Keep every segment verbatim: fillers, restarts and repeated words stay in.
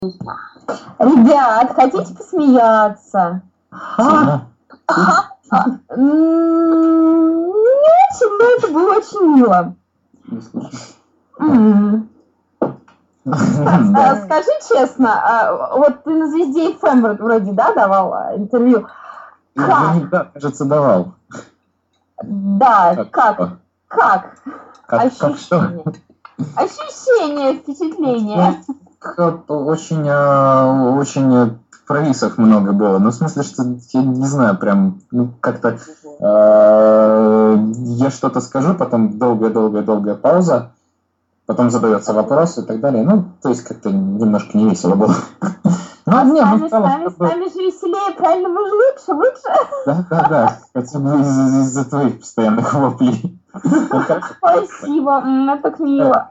Ребят, хотите посмеяться? А? А, м, Не очень, но это было очень мило. Не слышу. М. Стас, а Да. скажи честно, а, вот ты на Звезде эф эм вроде, да, давал а, интервью? Я Как? не да, кажется, давал. Да, Как как? что? Как? Как, как что? Ощущение. Ощущение, впечатление. Как очень, а, очень э, провисов много было. Ну, в смысле, что я не знаю, прям, ну, как-то э, я что-то скажу, потом долгая-долгая-долгая пауза, потом задается вопрос и так далее. Ну, то есть как-то немножко не весело было. А Ну, с не, ну, нами, в с целом, нами, как с бы, нами же веселее, правильно? Мы же лучше, лучше. да, да, да, хотя бы из- из-за твоих постоянных воплей. Ну, хорошо. Спасибо, м, это так мило.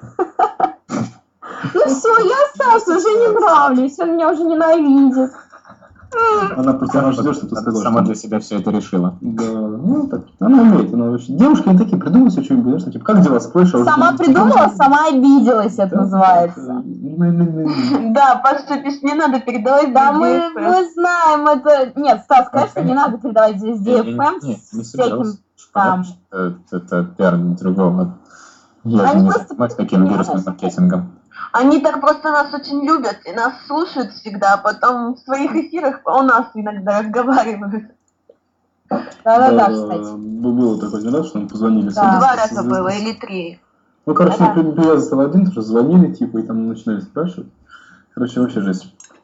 Ну все, я Стасу уже не нравлюсь, он меня уже ненавидит. Она просто она ждет, чтобы ты Она сказал, сама что... для себя все это решила. Да, ну, так, она умеет, она вообще... Девушки, они такие, придумывают все что-нибудь, знаешь, типа, как дела, спрашиваешь? Сама придумала, сама обиделась, это называется. называется. Да, Паша, пишет, не надо передавать Да, Звезде мы, эф эм. мы знаем это. Нет, Стас, конечно, не конечно. надо передавать Звезде Не, эф не, эм не, не с всяким собирался. там. Это, это пиар другого. Я же Они не просто занимаюсь таким вирусным понимаешь? маркетингом. Они так просто нас очень любят и нас слушают всегда, а потом в своих эфирах о нас иногда разговаривают. Да-да-да, кстати. Было такое не раз, что нам позвонили. Да. с- Два с- раза с- было с- или три. Ну, короче, Да. привязан стал один, тоже звонили, типа, и там начинали спрашивать. Короче, вообще жесть.